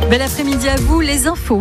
Bel après-midi à vous, les infos.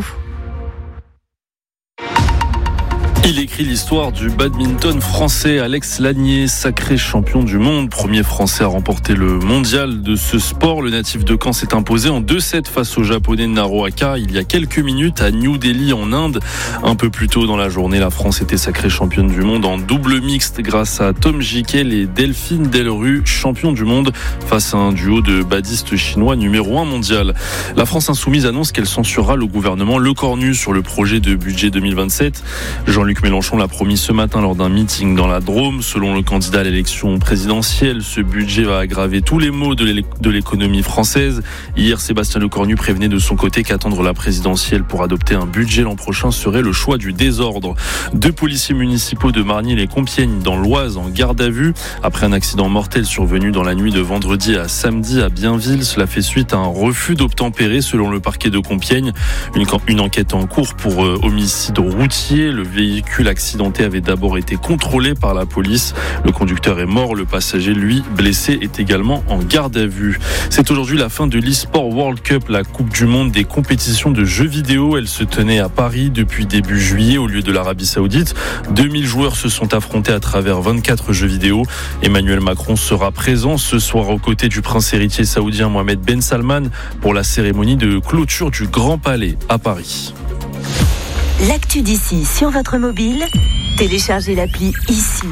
Il écrit l'histoire du badminton français. Alex Lanier, sacré champion du monde, premier français à remporter le mondial de ce sport. Le natif de Caen s'est imposé en 2-7 face au japonais Naruhaka il y a quelques minutes à New Delhi en Inde. Un peu plus tôt dans la journée, la France était sacrée championne du monde en double mixte grâce à Tom Jikel et Delphine Delru, champion du monde face à un duo de badistes chinois numéro 1 mondial. La France insoumise annonce qu'elle censurera le gouvernement Lecornu sur le projet de budget 2027. Jean-Luc Mélenchon l'a promis ce matin lors d'un meeting dans la Drôme. Selon le candidat à l'élection présidentielle, ce budget va aggraver tous les maux de l'économie française. Hier, Sébastien Lecornu prévenait de son côté qu'attendre la présidentielle pour adopter un budget l'an prochain serait le choix du désordre. 2 policiers municipaux de Margny-les-Compiègnes dans l'Oise en garde à vue après un accident mortel survenu dans la nuit de vendredi à samedi à Bienville. Cela fait suite à un refus d'obtempérer selon le parquet de Compiègne. Une enquête en cours pour homicide routier. Le véhicule accidenté avait d'abord été contrôlé par la police. Le conducteur est mort, le passager, lui, blessé, est également en garde à vue. C'est aujourd'hui la fin de l'e-sport World Cup, la Coupe du monde des compétitions de jeux vidéo. Elle se tenait à Paris depuis début juillet au lieu de l'Arabie Saoudite. 2000 joueurs se sont affrontés à travers 24 jeux vidéo. Emmanuel Macron sera présent ce soir aux côtés du prince héritier saoudien Mohamed Ben Salman pour la cérémonie de clôture du Grand Palais à Paris. L'actu d'ici sur votre mobile, téléchargez l'appli ici.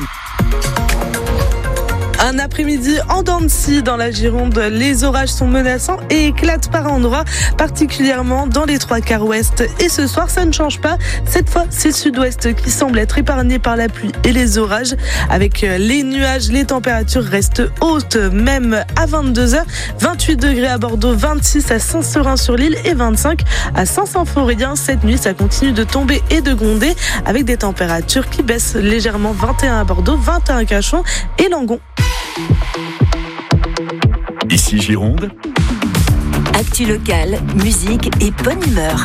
Un après-midi en dents de scie dans la Gironde, les orages sont menaçants et éclatent par endroits, particulièrement dans les 3/4 ouest. Et ce soir, ça ne change pas. Cette fois, c'est le sud-ouest qui semble être épargné par la pluie et les orages. Avec les nuages, les températures restent hautes, même à 22h. 28 degrés à Bordeaux, 26 à Saint-Seurin-sur-l'Île et 25 à Saint-Symphorien. Cette nuit, ça continue de tomber et de gronder avec des températures qui baissent légèrement. 21 à Bordeaux, 21 à Cachan et Langon. Ici Gironde. Actu locale, musique et bonne humeur.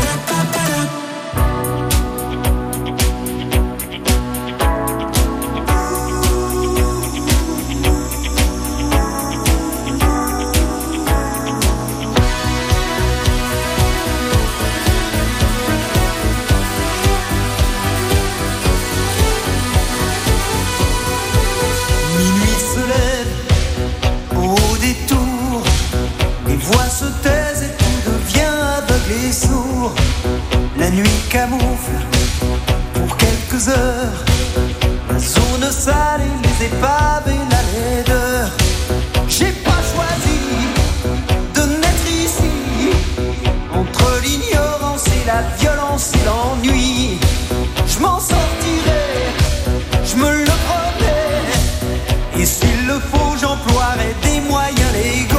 La nuit camoufle pour quelques heures la zone sale et les épaves et la laideur. J'ai pas choisi de naître ici, entre l'ignorance et la violence et l'ennui. Je m'en sortirai, je me le promets, et s'il le faut j'emploierai des moyens légaux.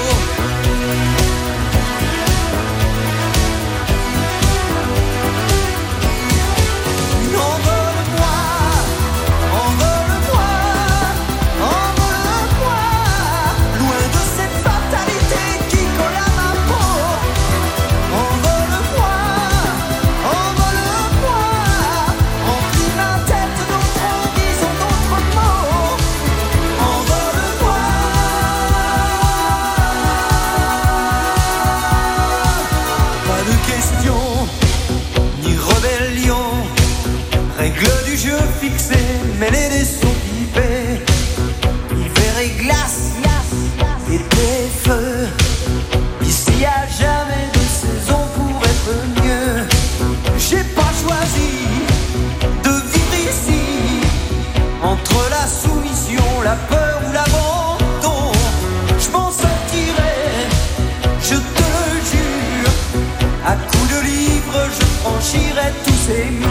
Mêler des sons pipés, hiver et glace, et des feux. Ici y'a jamais de saison pour être mieux. J'ai pas choisi de vivre ici, entre la soumission, la peur ou l'abandon. Je m'en sortirai, je te le jure. À coups de livres, je franchirai tous ces murs.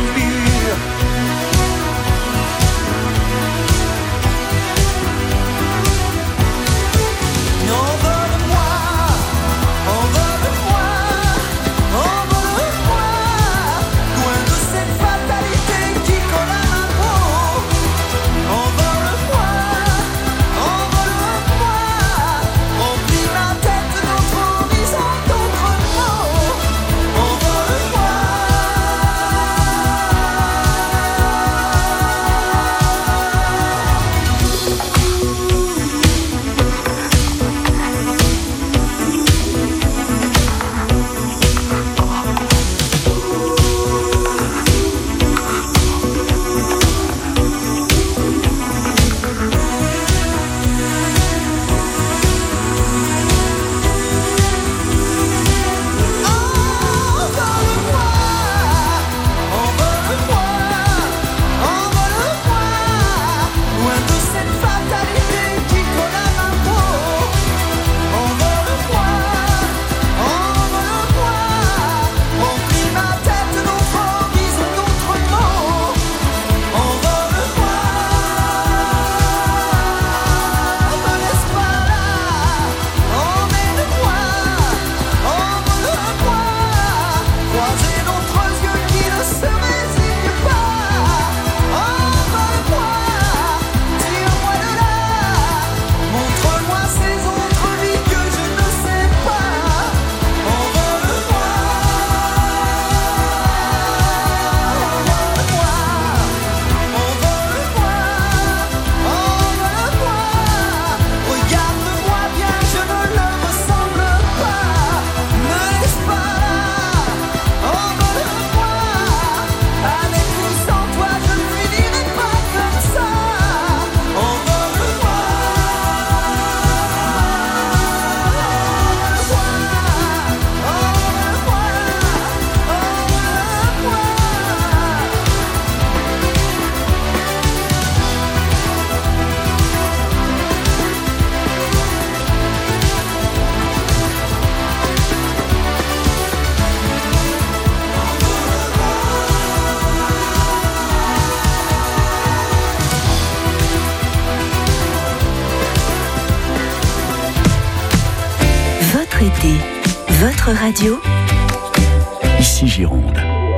été, votre radio, ici Gironde.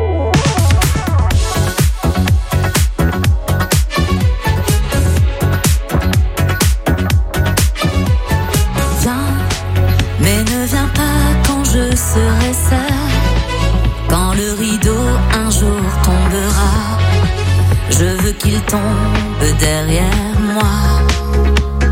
Mais ne viens pas quand je serai seule, quand le rideau un jour tombera. Je veux qu'il tombe derrière moi.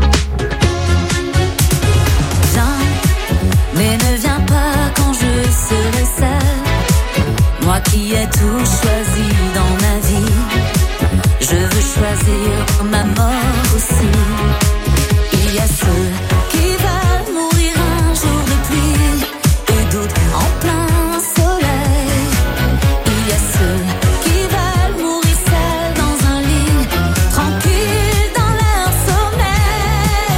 Viens, mais ne viens pas quand je serai seule, moi qui ai tout choisi dans ma vie. Je veux choisir ma mort aussi. Il y a ceux qui veulent mourir un jour de pluie et d'autres en plein soleil. Il y a ceux qui veulent mourir seuls dans un lit, tranquilles dans leur sommeil.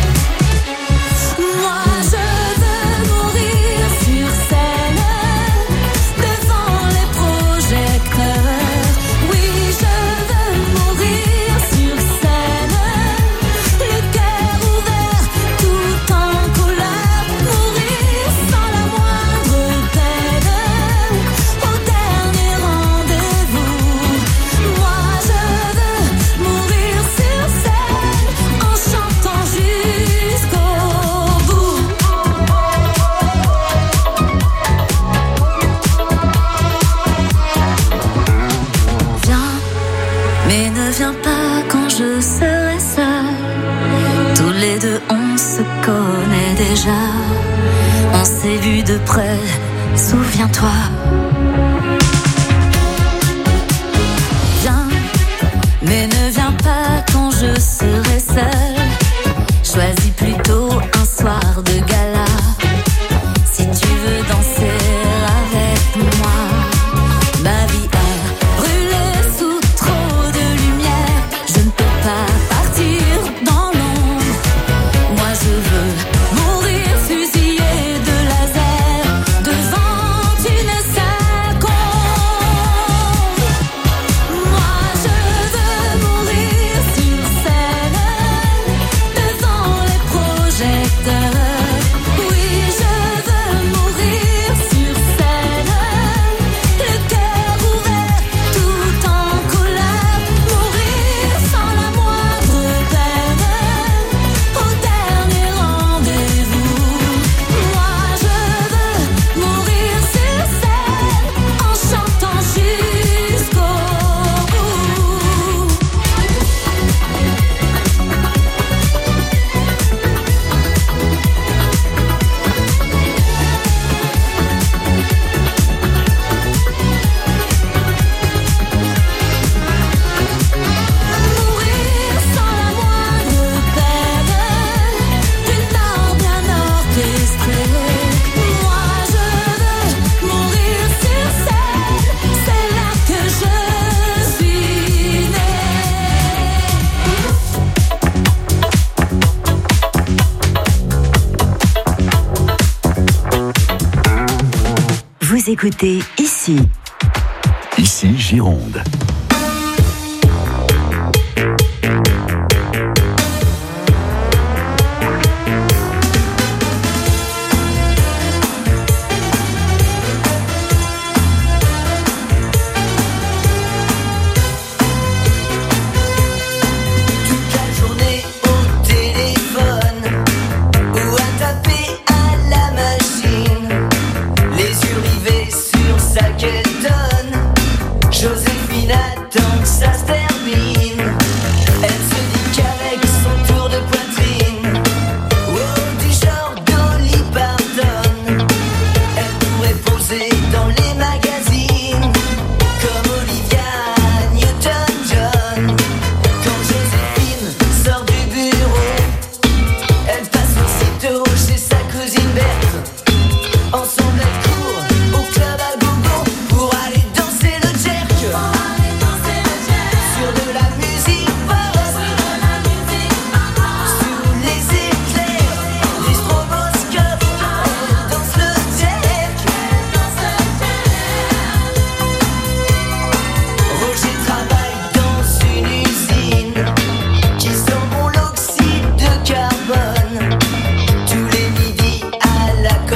Moi je veux mourir sur scène, devant les projecteurs. Oui, je veux mourir sur scène, le cœur ouvert, tout en colère. Mourir sans la moindre peine, au dernier rendez-vous. Moi je veux mourir sur scène, en chantant jusqu'au bout. Viens, mais ne viens pas quand je serai seule. Tous les deux on se connaît déjà, on s'est vu de près, souviens-toi. Viens, mais ne viens pas quand je serai seule. Choisis plutôt un soir de gala, si tu veux danser avec moi. Ma vie a brûlé sous trop de lumière, je ne peux pas partir dans l'ombre. Moi je veux mourir fusillé de laser, devant une seconde. Moi je veux mourir sur scène, devant les projecteurs. Oui, je veux mourir sur scène, le cœur ouvert, tout en colère. Mourir sans la moindre peine, au dernier rendez-vous. Moi je veux mourir sur scène, en chantant jusqu'au bout. Mourir sans la moindre peine, une mort bien orchestrée. Moi je veux mourir sur scène, c'est là que je suis née. vous écoutez ici. Ici Gironde. Toute la journée au téléphone ou à taper à la machine, les yeux rivés sur sa quétonne. Joséphine attend que ça se termine. Elle se dit qu'avec son tour de poitrine, oh, du genre Dolly Parton, elle pourrait poser dans les magazines comme Olivia Newton-John. Quand Joséphine sort du bureau, elle passe aussitôt chez sa cousine Berthe. Ensemble elles courent au club à gogo pour aller danser le jerk. Sur de la musique pop, sous les éclairs, les stroboscopes, elle danse le jerk. Roger travaille dans une usine qui sent bon l'oxyde de carbone. Tous les midis à la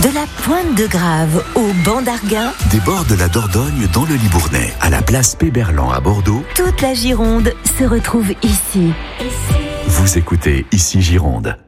De la Pointe de Grave au banc d'Arguin, Des bords de la Dordogne dans le Libournais, à la place Péberlan à Bordeaux. toute la Gironde se retrouve ici. Vous écoutez Ici Gironde.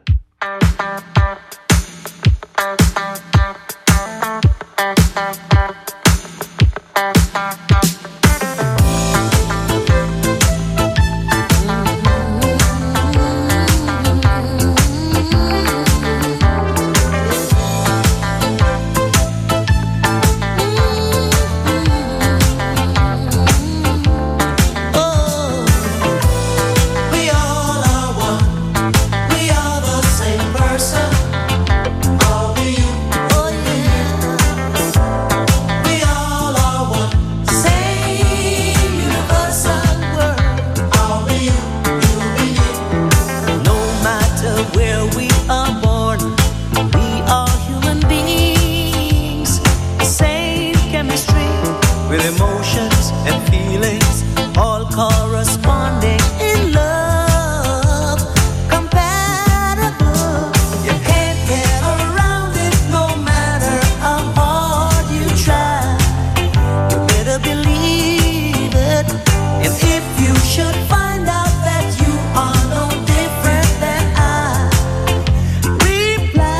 We all are one. We are the same person. I'll be you. Oh yeah. We all are one. Same universal word. I'll be you. You'll be me. No matter where we are born, we are human beings. Same chemistry with emotions and feelings, all corresponding in love, compatible. You can't get around it no matter how hard you try. You better believe it. And if you should find out that you are no different than I, reply.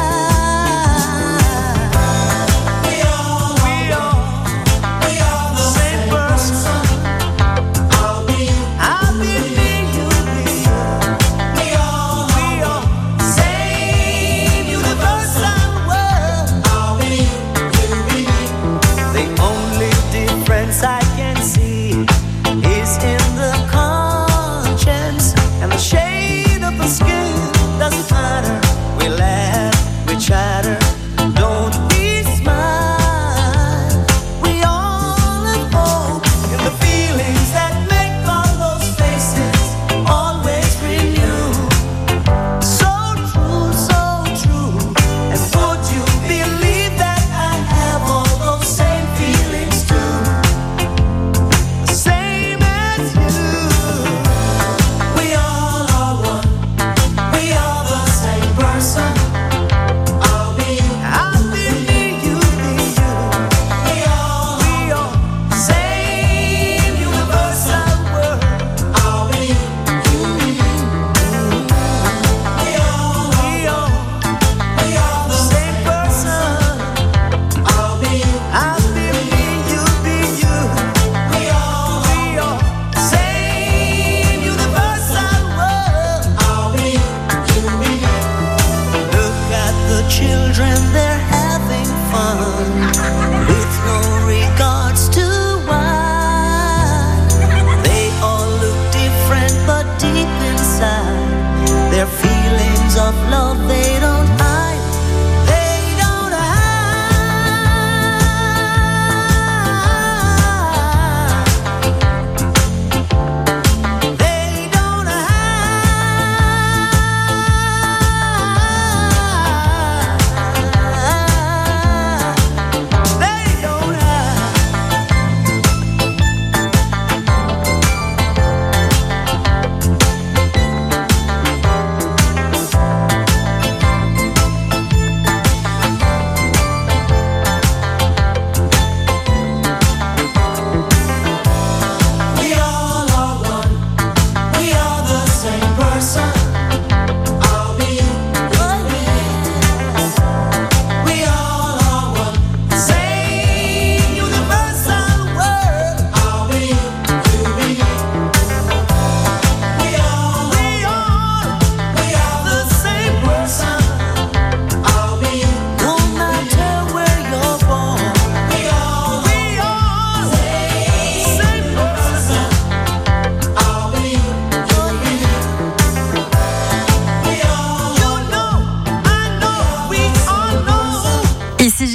We are the same person. I'll be you.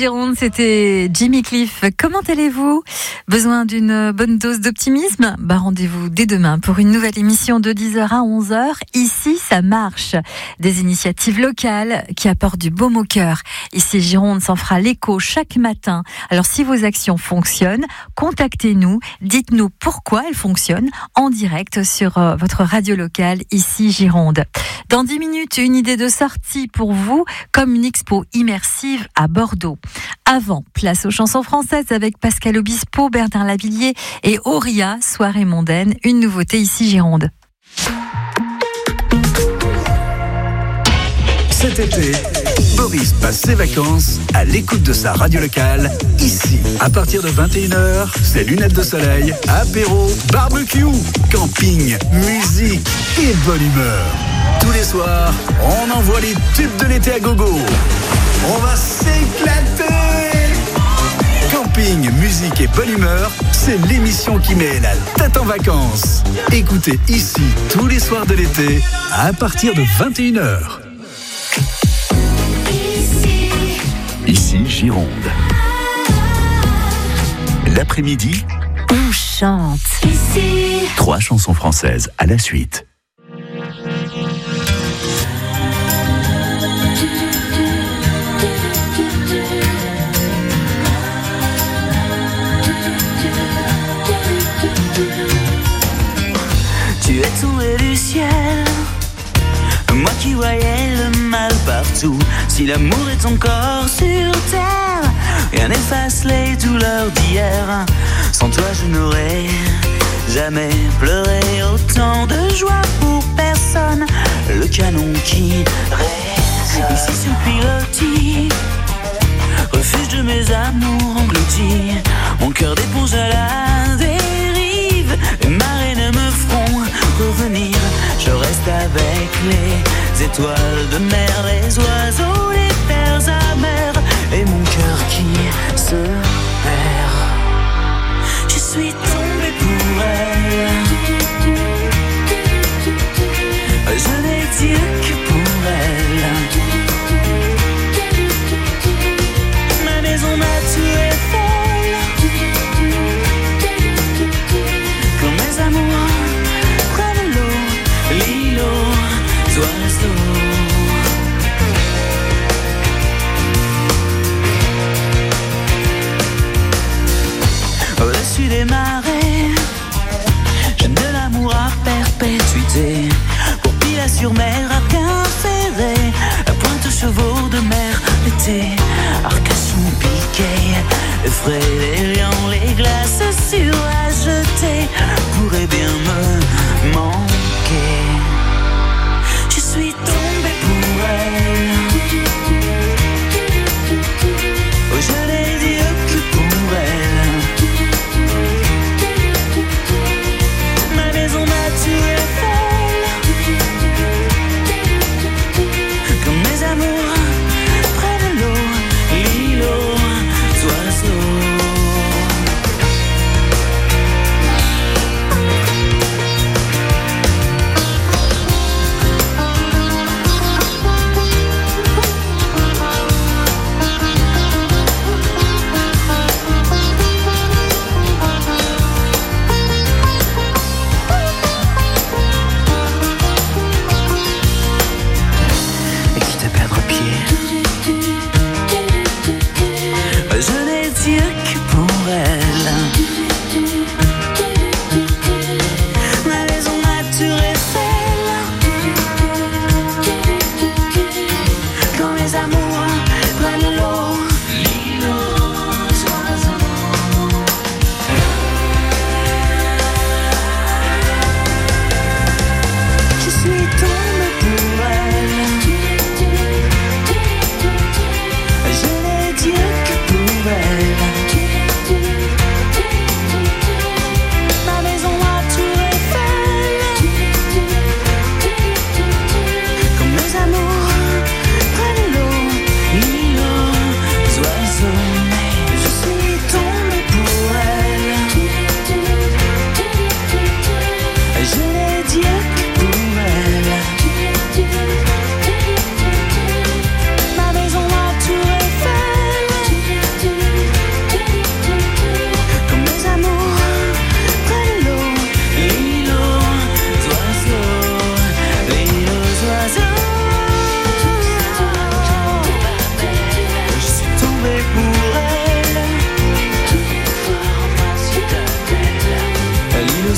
Gironde, c'était Jimmy Cliff. Comment allez-vous ? Besoin d'une bonne dose d'optimisme ? Rendez-vous dès demain pour une nouvelle émission de 10h à 11h. Ici, ça marche. Des initiatives locales qui apportent du baume au cœur. Ici, Gironde s'en fera l'écho chaque matin. Alors, si vos actions fonctionnent, contactez-nous. Dites-nous pourquoi elles fonctionnent en direct sur votre radio locale, ici, Gironde. Dans 10 minutes, une idée de sortie pour vous, comme une expo immersive à Bordeaux. Avant, place aux chansons françaises avec Pascal Obispo, Bernard Lavillier et Auria, soirée mondaine, une nouveauté ici Gironde. Cet été, Boris passe ses vacances à l'écoute de sa radio locale, ici. À partir de 21h, c'est lunettes de soleil, apéro, barbecue, camping, musique et bonne humeur. Tous les soirs, on envoie les tubes de l'été à gogo. On va s'éclater. Camping, musique et bonne humeur, c'est l'émission qui met la tête en vacances. Écoutez ici tous les soirs de l'été à partir de 21h. Ici Gironde. L'après-midi, On chante. 3 chansons françaises à la suite. Tu es tombé du ciel, moi qui voyais le mal partout. Si l'amour est encore sur terre, rien n'efface les douleurs d'hier. Sans toi je n'aurais jamais pleuré. Autant de joie pour personne, le canon qui résonne. Ici sur pilotis, refuge de mes amours engloutis. Mon cœur d'éponge à la dérive, les marées ne me feront revenir. Je reste avec les étoiles de mer, les oiseaux, les terres amères, et mon cœur qui se perd. Je suis tombé pour elle, je n'ai Dieu que pour elle. Ma maison m'a tué folle, quand mes amours prennent l'eau, l'îlot, oiseaux. Au-dessus des marées, jeune de l'amour à perpétuité. Pour Pilat-sur-Mer, Arquin ferré, à Pointe-aux-Chevaux de mer, l'été. Arcachon piqué, effraie les lions, les glaces sur à jeter pourraient bien me manquer. Je suis tombé pour elle, oh, je n'ai Dieu que pour elle. Ma maison m'a tué folle, comme mes amours prennent l'eau, l'îlot, oiseaux.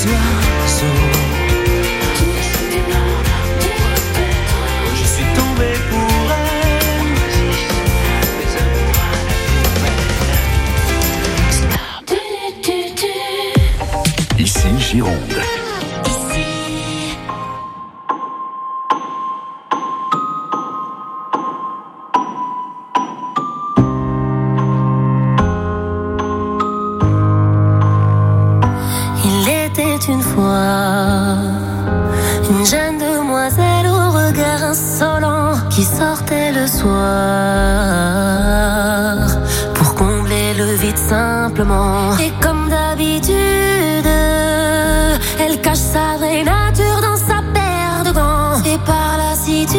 oiseaux. Je suis tombé pour elle. Ici Gironde. Une fois, une jeune demoiselle au regard insolent qui sortait le soir pour combler le vide simplement. Et comme d'habitude, elle cache sa vraie nature dans sa paire de gants. Et par lassitude,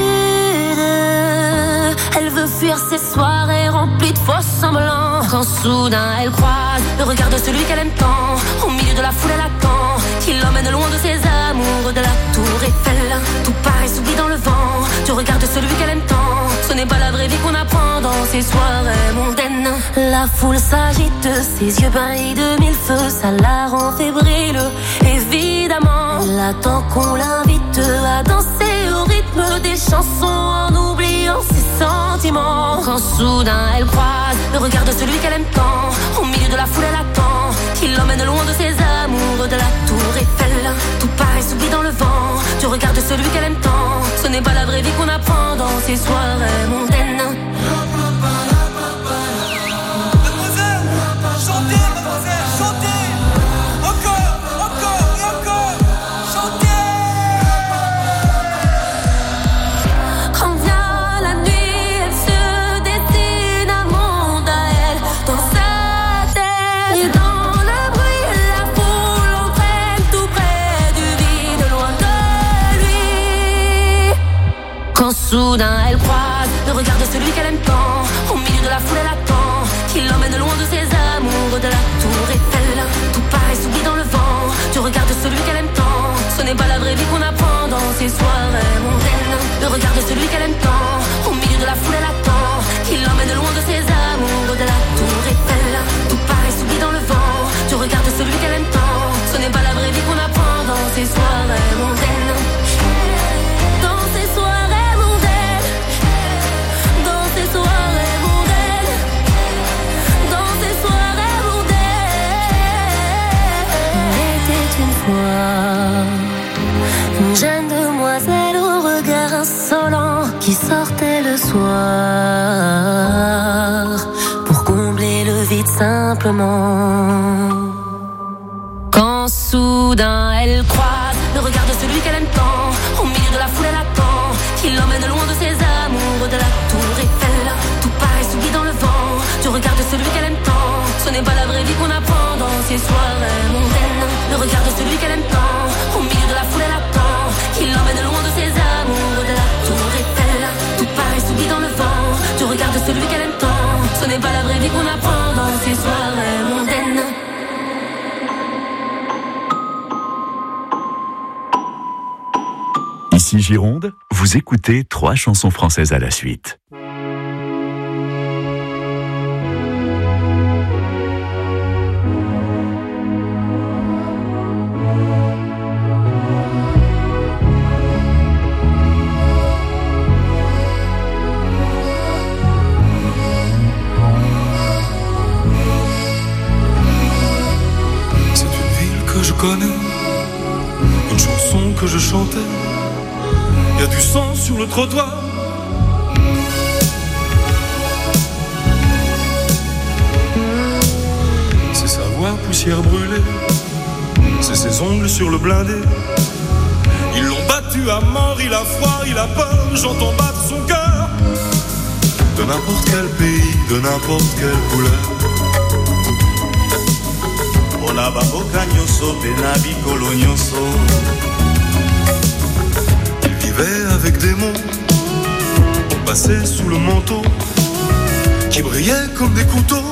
elle veut fuir ses soirées remplies de faux semblants. Quand soudain elle croise le regard de celui qu'elle aime tant, au milieu de la foule elle attend qu'il l'emmène loin de ses amours, de la tour Eiffel. Tout paraît s'oublie dans le vent du regard de celui qu'elle aime tant. Ce n'est pas la vraie vie qu'on apprend dans ces soirées mondaines. La foule s'agite, ses yeux brillent de mille feux, ça la rend fébrile. Évidemment, elle attend qu'on l'invite à danser au rythme des chansons en oubliant ses sentiments. Quand soudain elle croise le regard de celui qu'elle aime tant, au milieu de la foule elle attend qu'il l'emmène loin de ses amours, de la tour Eiffel. Tout paraît s'oublie dans le vent du regard de celui qu'elle aime tant. Ce n'est pas la vraie vie qu'on apprend dans ces soirées mondaines. Mademoiselle, chantez, mademoiselle, chantez. Encore, encore et encore. Chantez. Quand vient la nuit, elle se dessine un monde à elle dans sa tête. Et dans le bruit, la foule entraîne tout près du vide, loin de lui. Quand soudain elle croise le regard de celui qu'elle aime tant, au milieu de la foule elle attend qu'il l'emmène loin de ses amours, de la tour Eiffel. Tout paraît s'oublie dans le vent du regard de celui qu'elle aime tant. Ce n'est pas la vraie vie qu'on apprend dans ces soirées mondaines. Le regard de celui qu'elle aime tant, au milieu de la foule elle attend qu'il l'emmène loin de ses amours, de la tour Eiffel. Tout paraît s'oublie dans le vent du regard de celui qu'elle aime tant. Ce n'est pas la vraie vie qu'on apprend dans ces soirées mondaines. Dans ces soirées mondaines, dans ces soirées mondaines, dans ces soirées mondaines. Il était une fois une jeune demoiselle au regard insolent qui sortait le soir pour combler le vide simplement. Quand soudain elle croise le regard de celui qu'elle aime tant, au milieu de la foule elle attend qu'il l'emmène loin de ses amours, de la tour Eiffel. Tout paraît s'oublie dans le vent du regard de celui qu'elle aime tant. Ce n'est pas la vraie vie qu'on apprend dans ces soirées mondaines. Le regard de celui qu'elle aime tant, au milieu de la foule elle attend qu'il l'emmène loin de ses amours, de la tour Eiffel. Tout paraît s'oublie dans le vent du regard de celui qu'elle aime tant. Ce n'est pas la vraie vie qu'on apprend dans ces soirées mondaines. Ici Gironde, vous écoutez 3 chansons françaises à la suite. C'est une ville que je connais, une chanson que je chantais. Y a du sang sur le trottoir. C'est sa voix poussière brûlée, c'est ses ongles sur le blindé. Ils l'ont battu à mort, il a froid, il a peur, j'entends battre son cœur. De n'importe quel pays, de n'importe quelle couleur. Ona baboka nyonso, benabi kolo nyonso. Avec des mots passés sous le manteau qui brillaient comme des couteaux.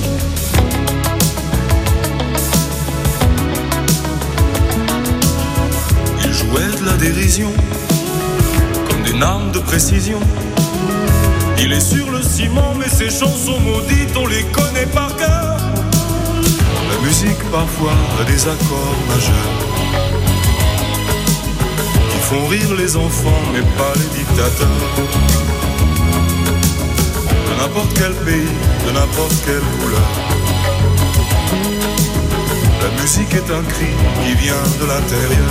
Ils jouaient de la dérision comme des armes de précision. Il est sur le ciment mais ses chansons maudites on les connaît par cœur. La musique musique parfois a des accords majeurs qui font rire les enfants mais pas les dictateurs. De n'importe quel pays, de n'importe quelle couleur, la musique est un cri qui vient de l'intérieur.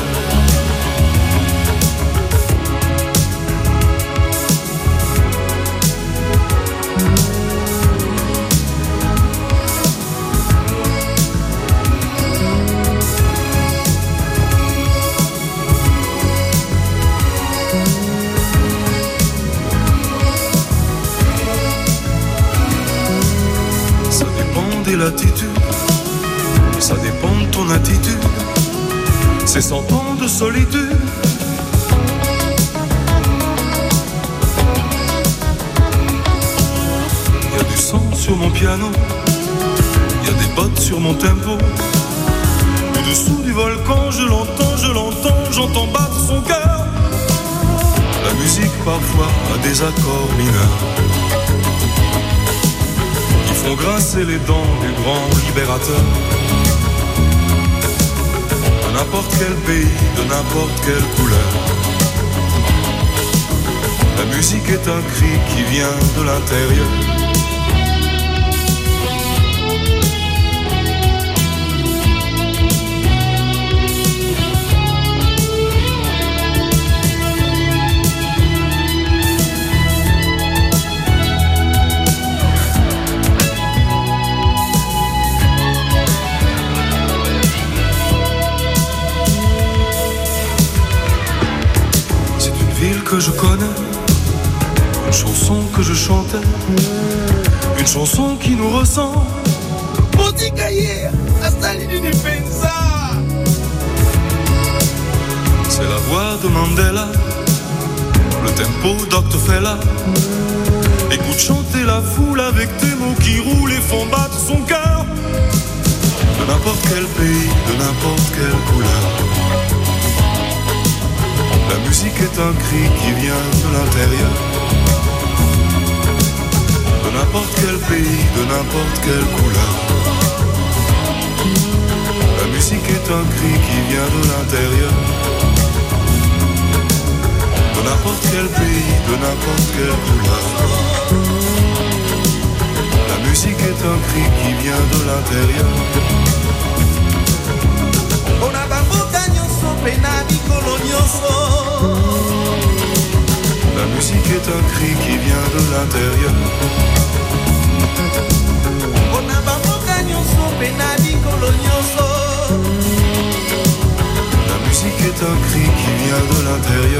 L'attitude, ça dépend de ton attitude. C'est 100 ans de solitude. Il y a du sang sur mon piano, il y a des bottes sur mon tempo. Du dessous du volcan, je l'entends, j'entends battre son cœur. La musique parfois a des accords mineurs, font grincer les dents du grand libérateur. De n'importe quel pays, de n'importe quelle couleur, la musique est un cri qui vient de l'intérieur. Que je connais, une chanson que je chantais, une chanson qui nous ressemble. C'est la voix de Mandela, le tempo Dr. Fela. Écoute chanter la foule avec des mots qui roulent et font battre son cœur. De n'importe quel pays, de n'importe quelle couleur, la musique est un cri qui vient de l'intérieur. De n'importe quel pays, de n'importe quelle couleur, la musique est un cri qui vient de l'intérieur. De n'importe quel pays, de n'importe quelle couleur, la musique est un cri qui vient de l'intérieur. La musique est un cri qui vient de l'intérieur. La musique est un cri qui vient de l'intérieur.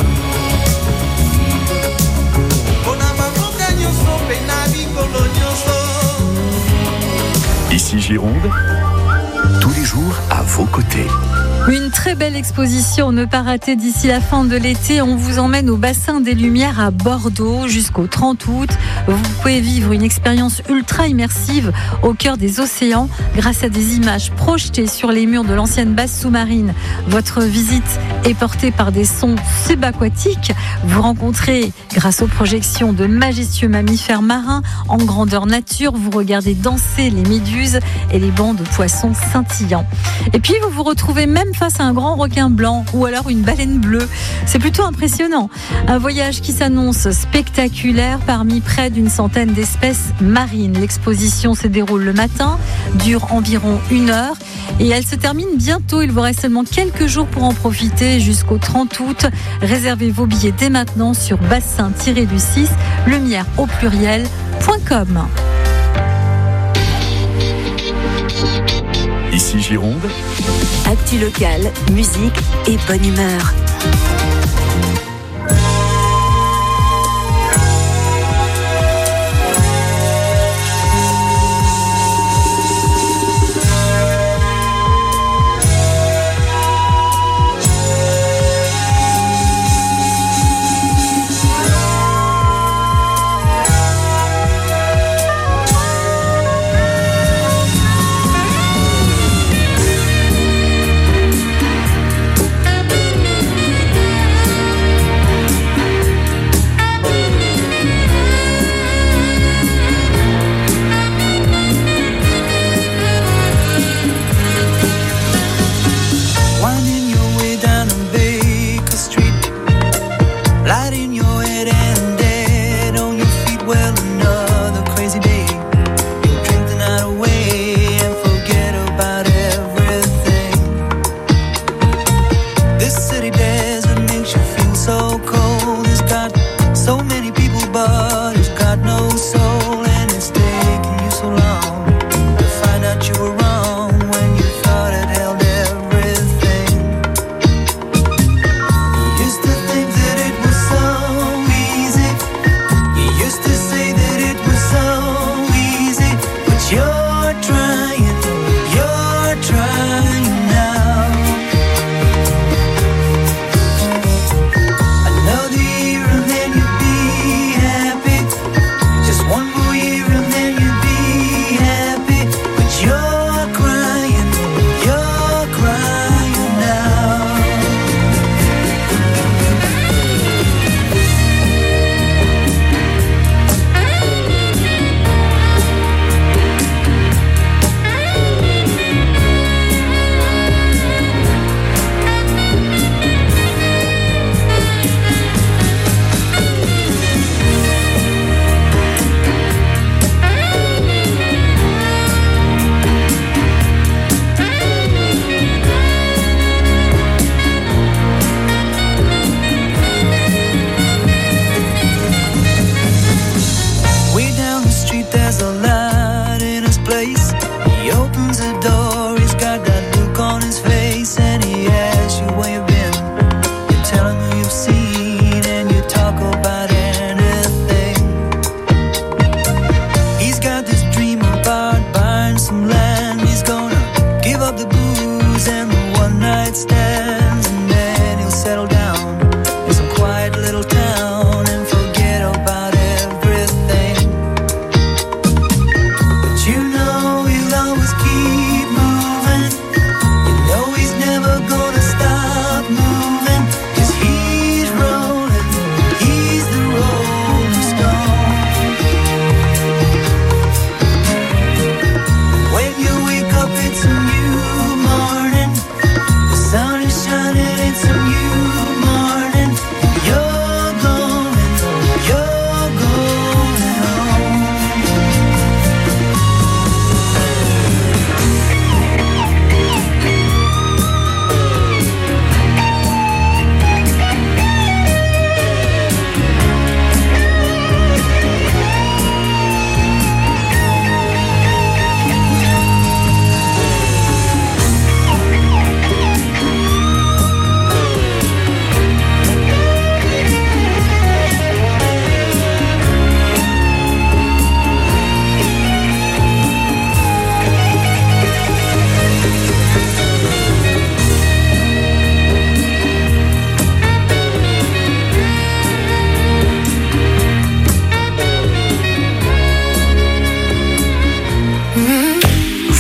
Ici Gironde, tous les jours à vos côtés. Une très belle exposition, ne pas rater d'ici la fin de l'été. On vous emmène au bassin des Lumières à Bordeaux jusqu'au 30 août. Vous pouvez vivre une expérience ultra immersive au cœur des océans grâce à des images projetées sur les murs de l'ancienne base sous-marine. Votre visite est portée par des sons subaquatiques. Vous rencontrez, grâce aux projections, de majestueux mammifères marins en grandeur nature. Vous regardez danser les méduses et les bancs de poissons scintillants. Et puis vous vous retrouvez même face à un grand requin blanc ou alors une baleine bleue. C'est plutôt impressionnant. Un voyage qui s'annonce spectaculaire parmi près d'une centaine d'espèces marines. L'exposition se déroule le matin, dure environ 1 heure et elle se termine bientôt. Il vous reste seulement quelques jours pour en profiter jusqu'au 30 août. Réservez vos billets dès maintenant sur bassin-du-6 lumière au pluriel.com. Ici Gironde, Actu locale, musique et bonne humeur.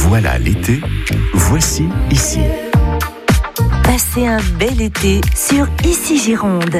Voilà l'été, voici ici. Passez un bel été sur Ici Gironde.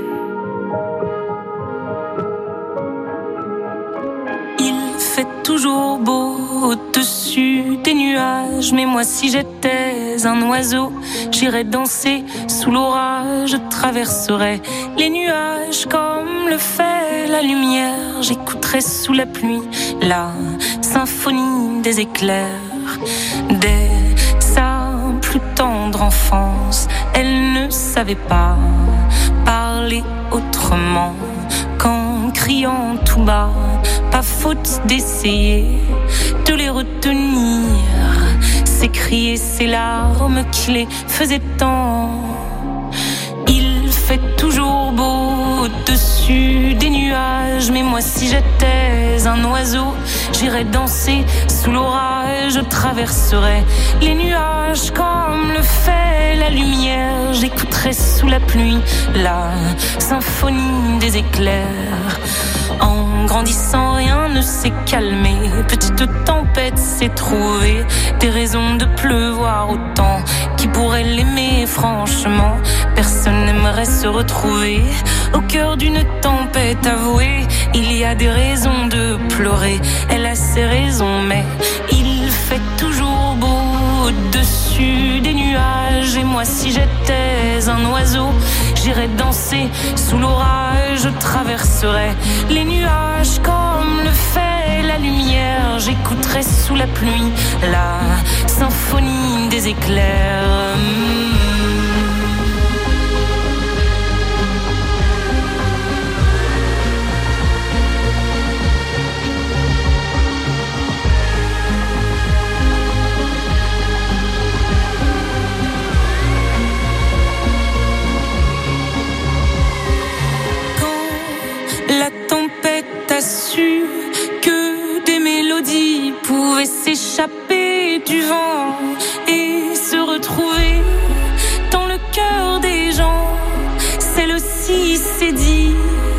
Il fait toujours beau au-dessus des nuages, mais moi si j'étais un oiseau, j'irais danser sous l'orage, je traverserais les nuages comme le fait la lumière, j'écouterais sous la pluie la symphonie des éclairs. Dès sa plus tendre enfance, elle ne savait pas parler autrement qu'en criant tout bas. Pas faute d'essayer de les retenir, ces cris et ces larmes qui les faisaient tant. Il fait toujours beau au-dessus des nuages, mais moi si j'étais un oiseau, j'irais danser sous l'orage, je traverserais les nuages comme le fait la lumière, j'écouterais sous la pluie la symphonie des éclairs. En grandissant, rien ne s'est calmé. Petite tempête s'est trouvée des raisons de pleuvoir autant. Qui pourrait l'aimer franchement? Personne n'aimerait se retrouver au cœur d'une tempête avouée. Il y a des raisons de pleurer, elle a ses raisons, mais il fait toujours beau au-dessus des nuages. Et moi si j'étais un oiseau, j'irais danser sous l'orage, je traverserais les nuages comme le fait la lumière, j'écouterais sous la pluie la symphonie des éclairs. La tempête a su que des mélodies pouvaient s'échapper du vent et se retrouver dans le cœur des gens. Celle-ci s'est dit,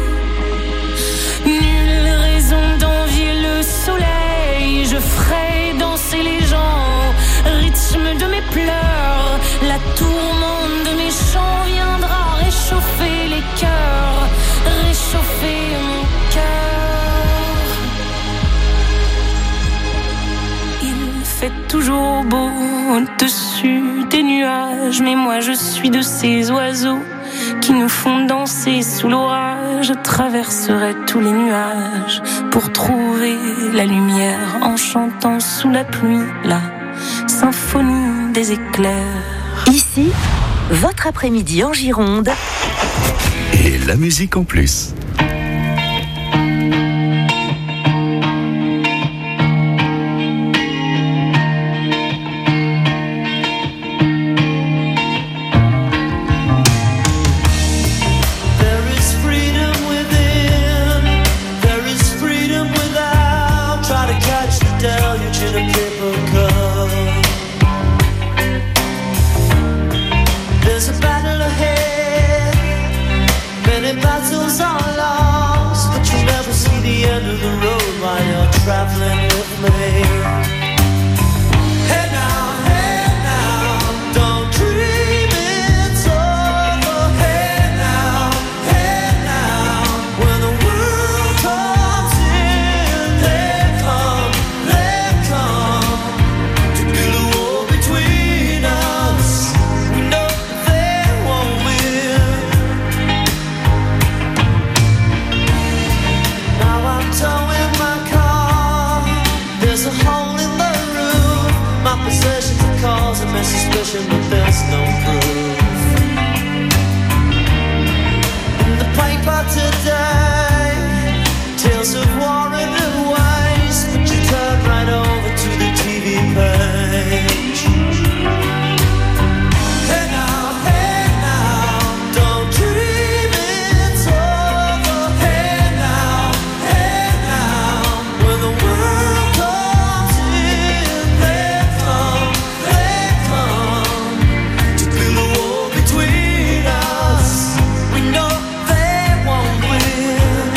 nulle raison d'envier le soleil, je ferai danser les gens au rythme de mes pleurs. La tourmente de mes chants viendra réchauffer les cœurs, réchauffer mon cœur. Il fait toujours beau au-dessus des nuages, mais moi je suis de ces oiseaux qui nous font danser sous l'orage. Je traverserai tous les nuages pour trouver la lumière en chantant sous la pluie la symphonie des éclairs. Ici, votre après-midi en Gironde. Et la musique en plus. Traveling with me. Hey now, don't dream it's over. Hey now, when the world comes in, they come to build a wall between us. We know they won't win. Now I'm towing my car. There's a hole in the roof. My possessions are causing me suspicion, but there's no proof. In the paper today, tales of war and new ways, but you turn right over to the TV page. Hey now, don't dream it's over. Hey now, when the world comes in, they come to build a wall between us. We know they won't win.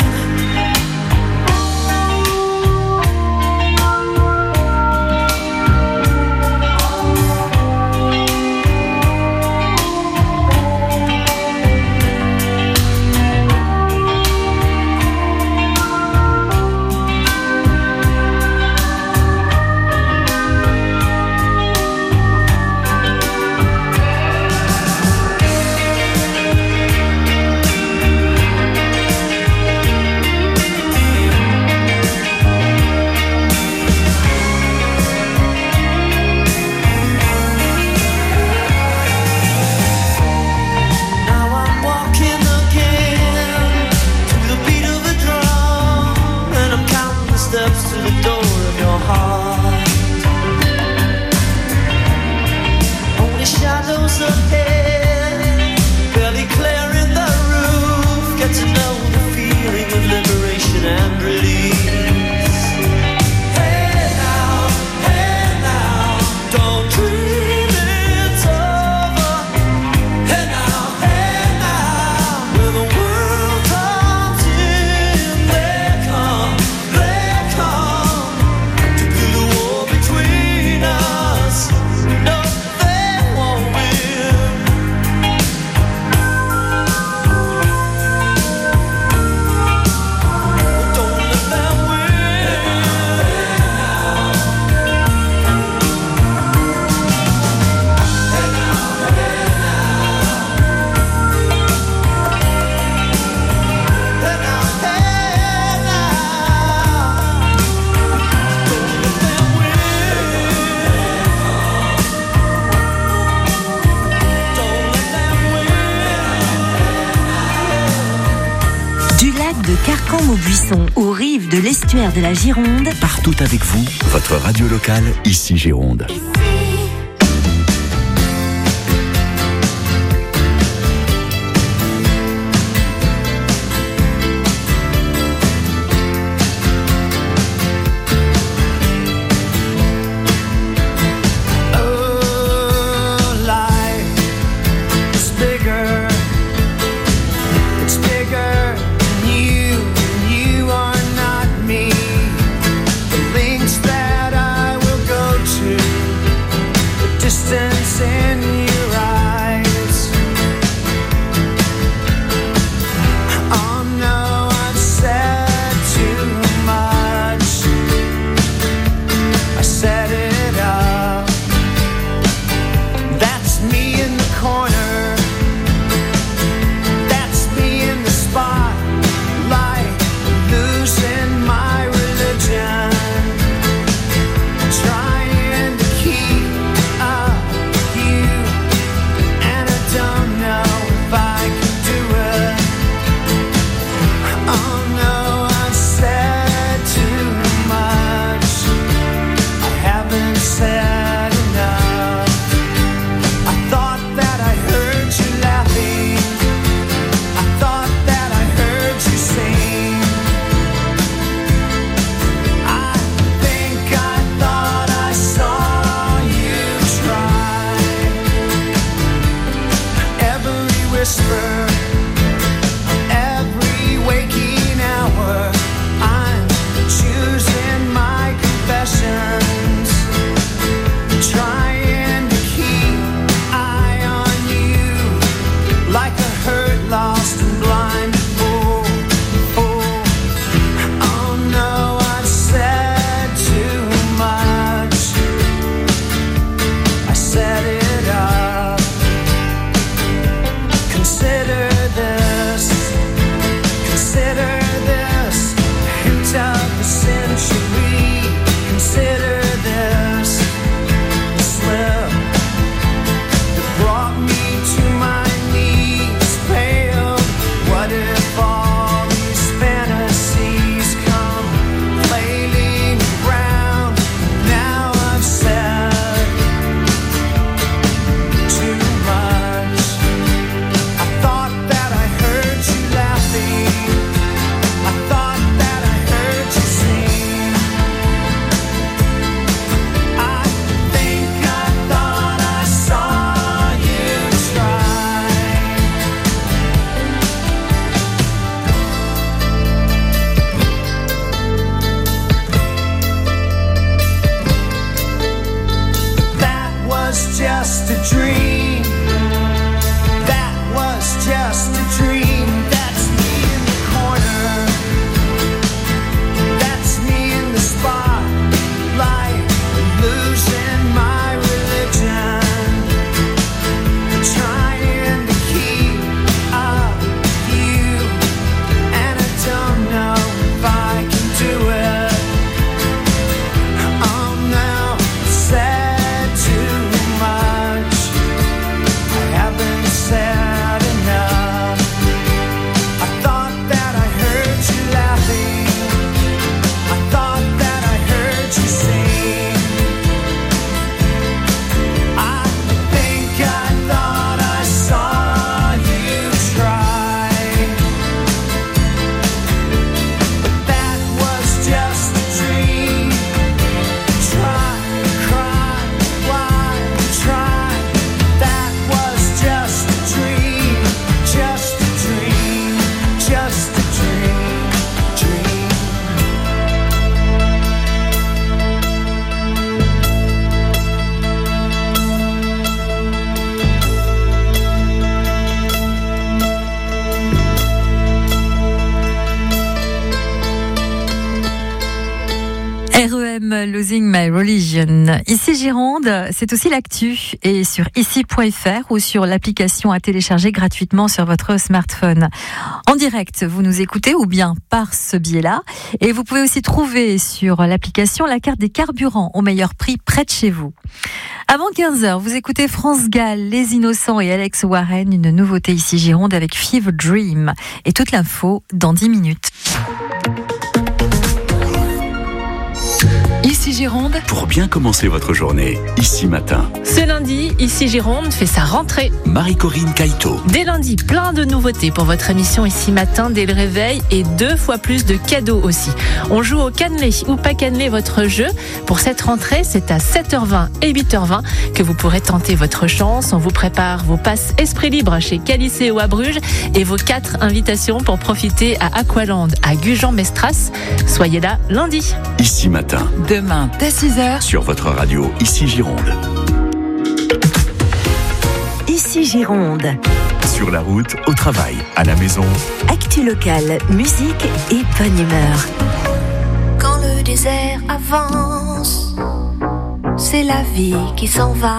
Maubuisson, aux rives de l'estuaire de la Gironde. Partout avec vous, votre radio locale, ici Gironde. Losing My Religion. Ici Gironde, c'est aussi l'actu et sur ici.fr ou sur l'application à télécharger gratuitement sur votre smartphone. En direct, vous nous écoutez ou bien par ce biais-là. Et vous pouvez aussi trouver sur l'application la carte des carburants au meilleur prix près de chez vous. Avant 15h, vous écoutez France Gall, Les Innocents et Alex Warren, une nouveauté ici Gironde avec Fever Dream. Et toute l'info dans 10 minutes. Ici Gironde. Pour bien commencer votre journée, Ici Matin. Ce lundi, Ici Gironde fait sa rentrée. Marie-Corinne Caïto. Dès lundi, plein de nouveautés pour votre émission Ici Matin dès le réveil et 2 fois plus de cadeaux aussi. On joue au cannelé ou pas cannelé votre jeu. Pour cette rentrée, c'est à 7h20 et 8h20 que vous pourrez tenter votre chance. On vous prépare vos passes Esprit Libre chez Caliceo à Bruges et vos 4 invitations pour profiter à Aqualand à Gujan-Mestras. Soyez là lundi. Ici Matin. Demain, dès 6h. Sur votre radio Ici Gironde. Ici Gironde. Sur la route, au travail, à la maison. Actu locale, musique et bonne humeur. Quand le désert avance, c'est la vie qui s'en va.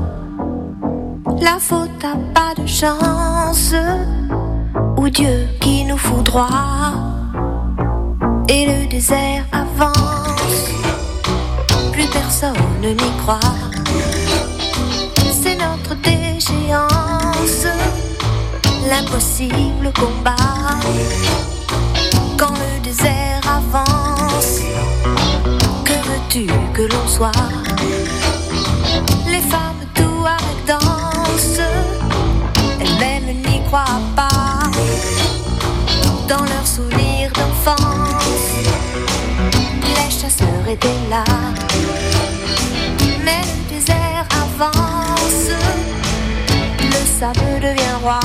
La faute a pas de chance, ou Dieu qui nous fout droit. Et le désert avance, plus personne n'y croit. C'est notre déchéance, l'impossible combat. Quand le désert avance, que veux-tu que l'on soit? Les femmes tout avec danse, elles-mêmes n'y croient pas. Dans leurs souvenirs d'enfance, les chasseurs étaient là. Mais le désert avance, le sable devient roi.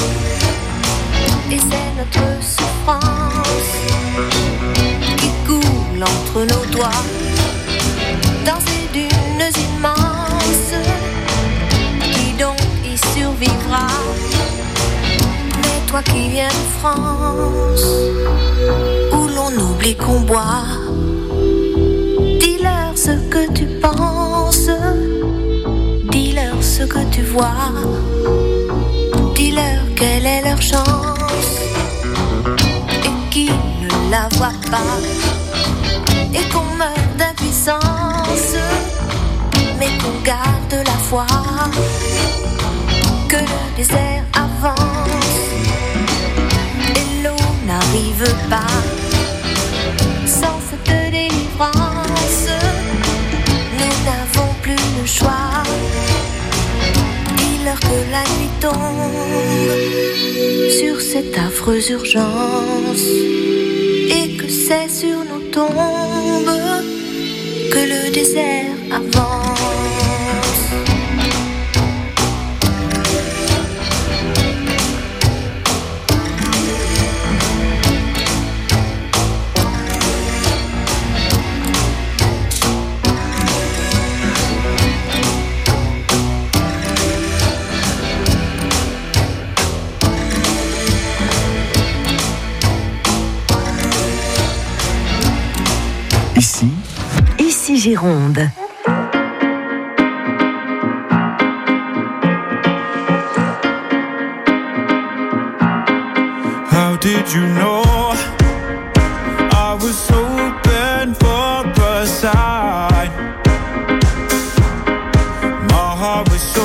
Et c'est notre souffrance qui coule entre nos doigts. Dans ces dunes immenses, qui donc y survivra? Mais toi qui viens de France, où l'on oublie qu'on boit, dis-leur ce que tu penses, dis-leur ce que tu vois, dis-leur quelle est leur chance, et qui ne la voit pas, et qu'on meurt d'impuissance, mais qu'on garde la foi, que le désert avance, et l'eau n'arrive pas, sans cette délivrance, nous n'avons plus le choix. Dis-leur que la nuit tombe sur cette affreuse urgence, et que c'est sur nos tombes que le désert avance. Ici Gironde. How did you know I was hoping for a sign? My heart was so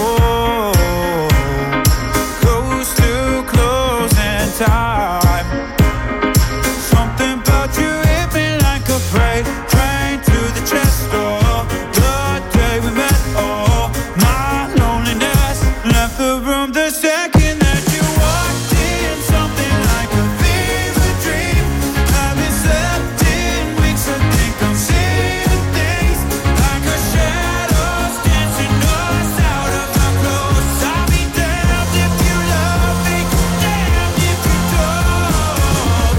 close to closing time. Something about you hit me like a freight train to the chest door. The day we met, oh, my loneliness left the room the second that you walked in. Something like a fever dream. Haven't slept in weeks. I think I'm seeing things like a shadows dancing us out of our clothes. I'll be damned if you love me, damned if you don't.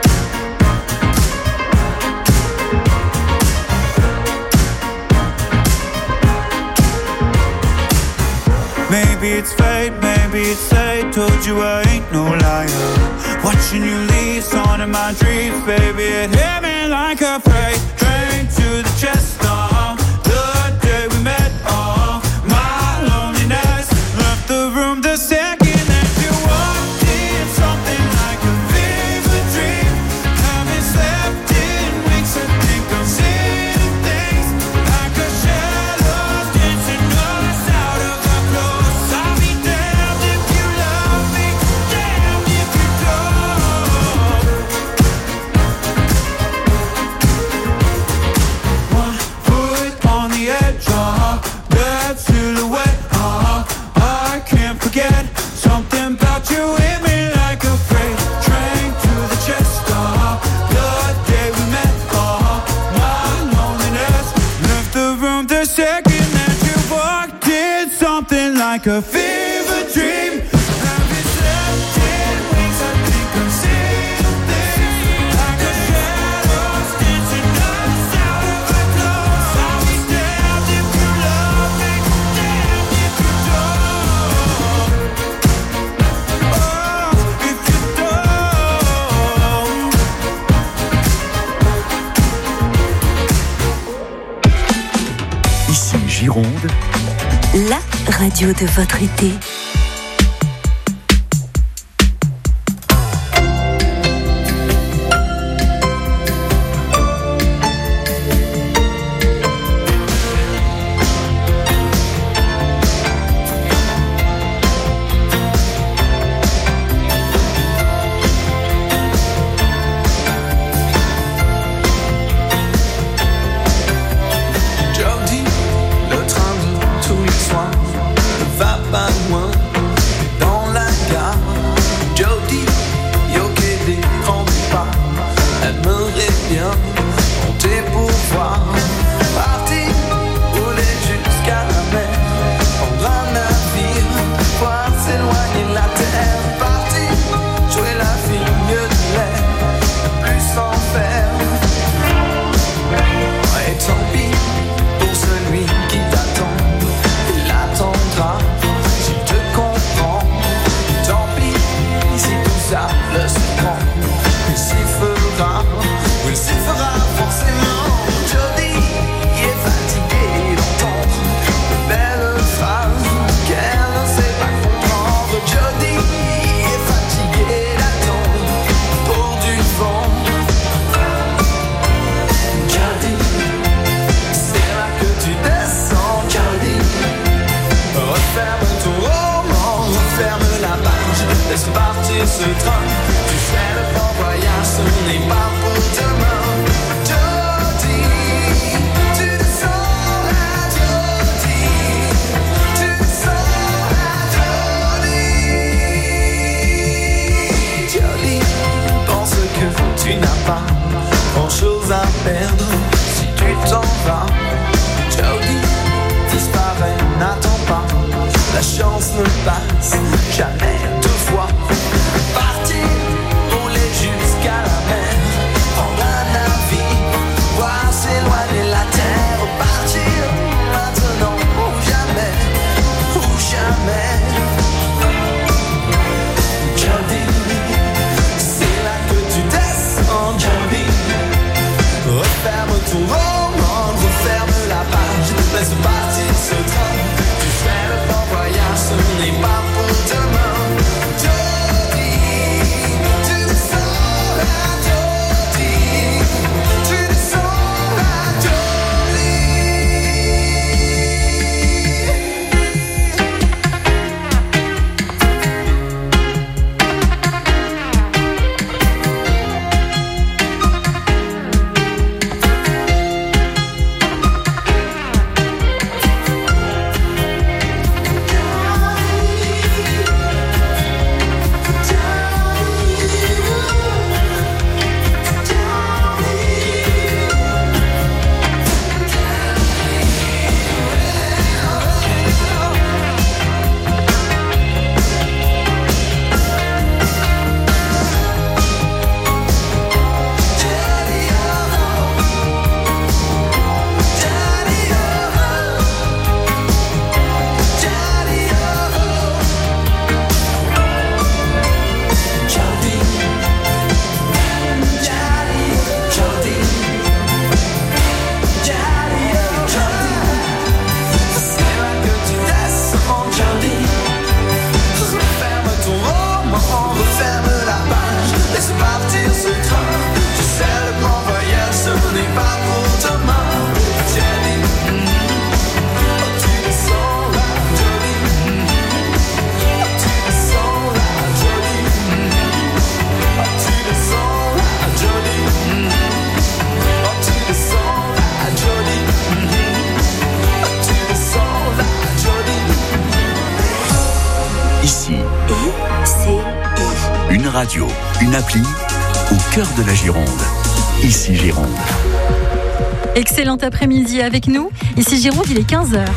Maybe it's fate, maybe it's fate. Told you I ain't no liar. Watching you leave, on in my dreams, baby. It hit me like a freight train to the chest. The day we met, oh, my loneliness left the room the second that you walked in. Something like a fever dream. Haven't slept in weeks. I think I'm seeing things like a shadows dancing us out of our clothes. I'll be damned if you love me, damned if you don't. like a fever dream. I've been searching wings, I think I've seen things like a shadow dancing us out of our clothes. I'll be damned if you love me, damned if you don't. Oh, if you don't. Ici Gironde, La radio de votre été. Jody, le train de tous les soirs ne va pas loin. Dans la gare, Jody, yoké des grands pas, aimerait bien monter pour voir. Partir, rouler jusqu'à la mer, prendre un navire, voir s'éloigner la terre. Partir, jouer la vigne de l'air, ne plus s'en faire. Et tant pis pour celui qui t'attend, il attendra, s'il te comprend. Tant pis si tout ça le surprend, il s'y fera, oui, il s'y fera forcément. Jody est fatigué d'entendre de belles phrases qu'elle ne sait pas comprendre. Jody est fatigué d'attendre pour du vent. Jody, c'est là que tu descends, Jody. Referme ton roman, referme la page, laisse partir ce train. Tu sais, le grand voyage, ce n'est pas pour demain. Jody, tu descends là, Jody. Tu descends là, Jody. Jody, pense que tu n'as pas grand chose à perdre si tu t'en vas. Jody, disparaît, n'attends pas, la chance ne passe jamais deux fois. Partir, rouler jusqu'à la mer, prendre un navire, voir s'éloigner la terre. Partir, maintenant ou jamais, ou jamais. Jody, c'est là que tu descends, Jody. Referme ton roman, referme la page, laisse partir ce train. Tu fais le grand voyage, ce n'est pas pour demain. Jody, tu descends là, Jody. Tu descends là, Jody. Une radio, une appli, au cœur de la Gironde. Ici Gironde. Excellent après-midi avec nous. Ici Gironde, il est 15h.